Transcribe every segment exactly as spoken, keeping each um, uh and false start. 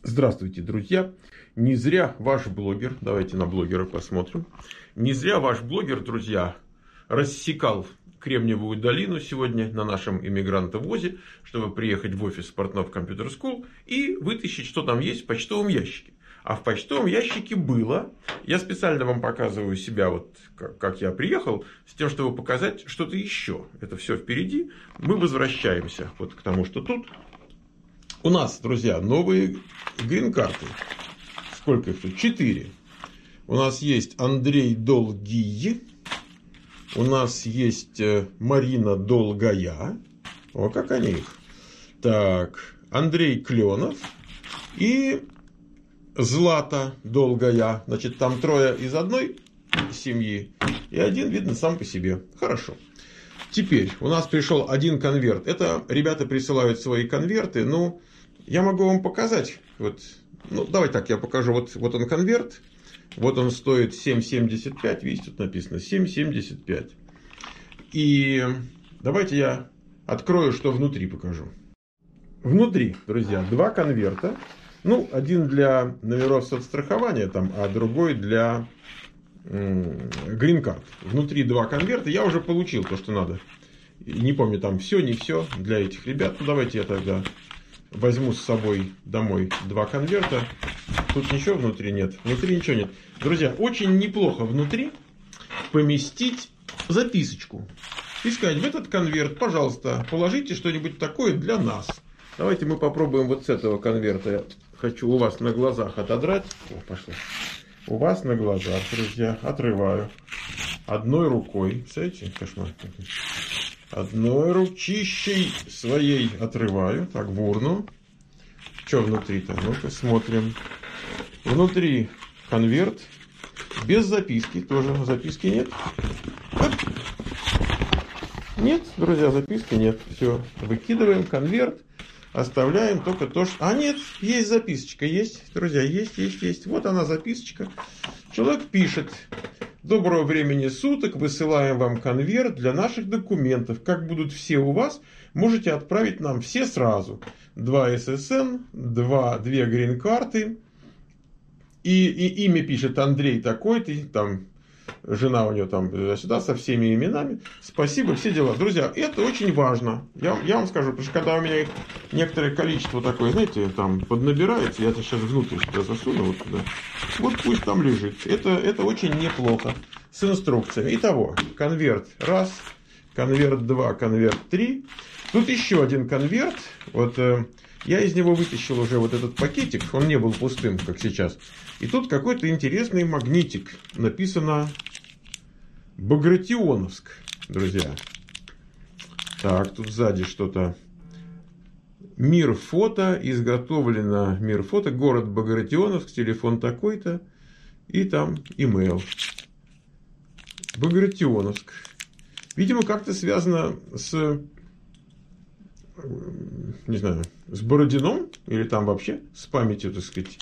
Здравствуйте, друзья! Не зря ваш блогер, давайте на блогера посмотрим. Не зря ваш блогер, друзья, рассекал Кремниевую долину сегодня на нашем иммигрантовозе, чтобы приехать в офис Портнов Computer School и вытащить, что там есть в почтовом ящике. А в почтовом ящике было, я специально вам показываю себя, вот как я приехал, с тем, чтобы показать что-то еще. Это все впереди. Мы возвращаемся вот к тому, что тут. У нас, друзья, новые грин-карты. Сколько их тут? Четыре. У нас есть Андрей Долгий. У нас есть Марина Долгая. О, как они их. Так, Андрей Кленов. И Злата Долгая. Значит, там трое из одной семьи. И один, видно, сам по себе. Хорошо. Теперь у нас пришел один конверт. Это ребята присылают свои конверты. Ну, я могу вам показать. Вот, ну, давайте так, я покажу. Вот, вот он конверт. Вот он стоит семь семьдесят пять. Видите, тут написано семь семьдесят пять. И давайте я открою, что внутри покажу. Внутри, друзья, два конверта. Ну, один для номеров соцстрахования, там, а другой для грин-карт. Внутри два конверта. Я уже получил то, что надо. Не помню, там все, не все для этих ребят. Ну, давайте я тогда возьму с собой домой два конверта. Тут ничего внутри нет. Внутри ничего нет. Друзья, очень неплохо внутри поместить записочку. И сказать, в этот конверт, пожалуйста, положите что-нибудь такое для нас. Давайте мы попробуем вот с этого конверта. Я хочу у вас на глазах отодрать. О, пошло. У вас на глазах, друзья, отрываю одной рукой. Представляете, кошмар. Одной ручищей своей отрываю. Так, бурну. Что внутри-то? Ну-ка, смотрим. Внутри конверт. Без записки. Тоже записки нет. Оп. Нет, друзья, записки нет. Все, выкидываем конверт. Оставляем только то, что... А нет, есть записочка, есть, друзья, есть, есть, есть. Вот она записочка. Человек пишет. Доброго времени суток, высылаем вам конверт для наших документов. Как будут все у вас, можете отправить нам все сразу. Два эс эс эн, два, две грин-карты. И, и имя пишет Андрей такой-то, там... Жена у нее там сюда со всеми именами. Спасибо, все дела. Друзья, это очень важно. Я, я вам скажу, потому что когда у меня их некоторое количество такое, знаете, там поднабирается, я это сейчас внутрь сюда засуну, вот туда. Вот пусть там лежит. Это, это очень неплохо. С инструкциями. Итого, конверт раз, конверт два, конверт три. Тут еще один конверт. Вот э, я из него вытащил уже вот этот пакетик. Он не был пустым, как сейчас. И тут какой-то интересный магнитик. Написано Багратионовск, друзья. Так, тут сзади что-то. Мир фото. Изготовлено Мир фото. Город Багратионовск. Телефон такой-то. И там имейл. Багратионовск. Видимо, как-то связано с... Не знаю, с Бородином. Или там вообще с памятью, так сказать...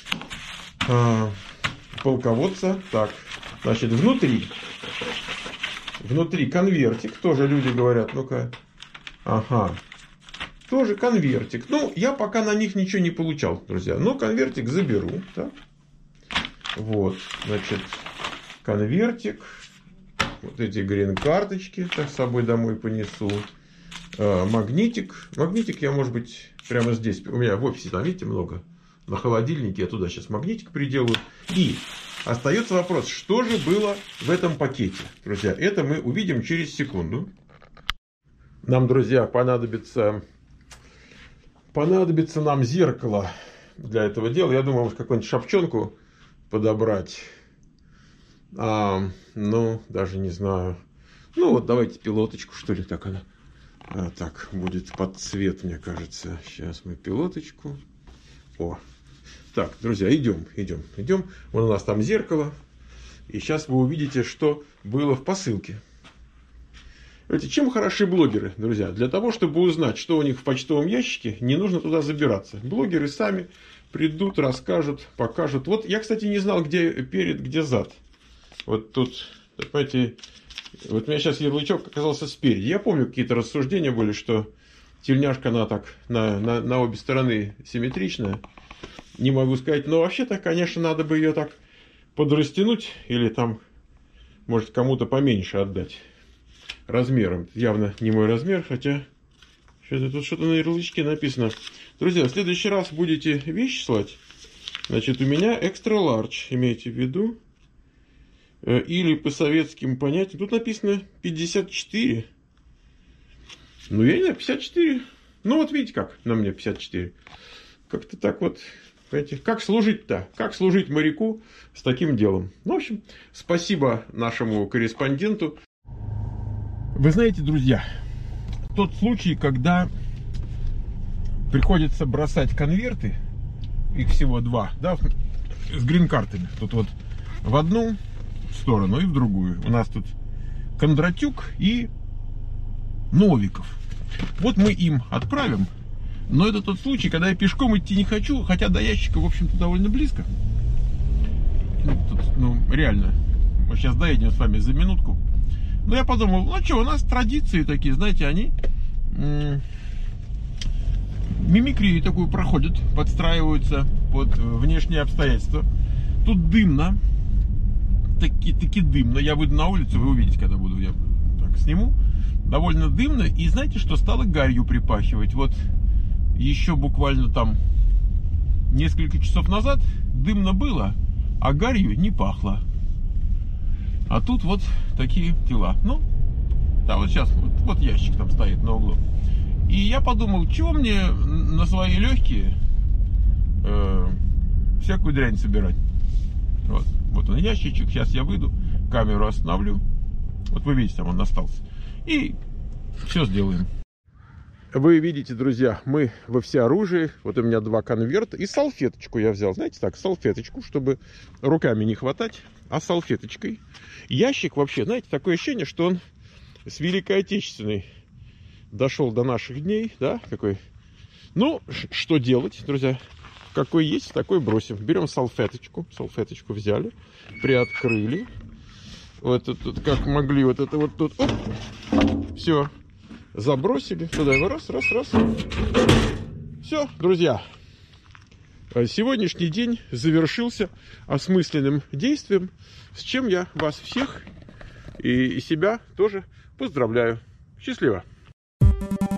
полководца. Так, значит, внутри внутри конвертик. Тоже люди говорят, ну-ка. Ага. Тоже конвертик. Ну, я пока на них ничего не получал, друзья. Но конвертик заберу. Так. Вот, значит, конвертик. Вот эти грин-карточки так с собой домой понесу. А, магнитик. Магнитик я, может быть, прямо здесь. У меня в офисе, там, видите, много. На холодильнике я туда сейчас магнитик приделаю. И остается вопрос, что же было в этом пакете. Друзья, это мы увидим через секунду. Нам, друзья, понадобится, понадобится нам зеркало для этого дела. Я думаю, может, какую-нибудь шапчонку подобрать. А, ну, даже не знаю. Ну, вот давайте пилоточку, что ли, так она. А, так, будет под цвет, мне кажется. Сейчас мы пилоточку. О. Так, друзья, идем, идем, идем. Вон у нас там зеркало. И сейчас вы увидите, что было в посылке. Видите, чем хороши блогеры, друзья? Для того, чтобы узнать, что у них в почтовом ящике, не нужно туда забираться. Блогеры сами придут, расскажут, покажут. Вот я, кстати, не знал, где перед, где зад. Вот тут, понимаете, вот у меня сейчас ярлычок оказался спереди. Я помню, какие-то рассуждения были, что тельняшка, она так на, на, на обе стороны симметричная. не могу сказать. Но вообще-то, конечно, надо бы ее так подрастянуть или там, может, кому-то поменьше отдать размером. Явно не мой размер, хотя что-то тут что-то на ярлычке написано. Друзья, в следующий раз будете вещи слать, значит, у меня extra large, имейте в виду. Или по советским понятиям. Тут написано пятьдесят четыре. Ну, я не знаю, пятьдесят четыре. Ну, вот видите, как на мне пятьдесят четыре. Как-то так вот, понимаете, как служить-то? Как служить моряку с таким делом? Ну, в общем, спасибо нашему корреспонденту. Вы знаете, друзья, тот случай, когда приходится бросать конверты, их всего два, да, с грин-картами. Тут вот в одну сторону и в другую. У нас тут Кондратюк и Новиков. Вот мы им отправим. Но это тот случай, когда я пешком идти не хочу, хотя до ящика, в общем-то, довольно близко. Тут, ну, реально. Мы сейчас доедем с вами за минутку. Но я подумал, ну что, у нас традиции такие, знаете, они мимикрию такую проходят, подстраиваются под внешние обстоятельства. Тут дымно. Таки, таки дымно. Я выйду на улицу, вы увидите, когда буду. Я так сниму. Довольно дымно. И знаете, что стало гарью припахивать? Вот еще буквально там несколько часов назад дымно было, а гарью не пахло. А тут вот такие дела. Ну, да, вот сейчас вот, вот ящик там стоит на углу. И я подумал, чего мне на свои легкие э, всякую дрянь собирать. Вот. Вот он ящичек, сейчас я выйду, камеру остановлю. Вот вы видите, там он остался. И все сделаем. Вы видите, друзья, мы во всеоружии. Вот у меня два конверта. И салфеточку я взял. Знаете, так, салфеточку, чтобы руками не хватать, а салфеточкой. Ящик вообще, знаете, такое ощущение, что он с Великой Отечественной дошел до наших дней, да, какой. Ну, что делать, друзья? Какой есть, такой бросим. Берем салфеточку. Салфеточку взяли. Приоткрыли. Вот это, как могли, вот это вот тут. Оп, все. Забросили. Туда его раз, раз, раз. Все, друзья. Сегодняшний день завершился осмысленным действием, с чем я вас всех и себя тоже поздравляю. Счастливо.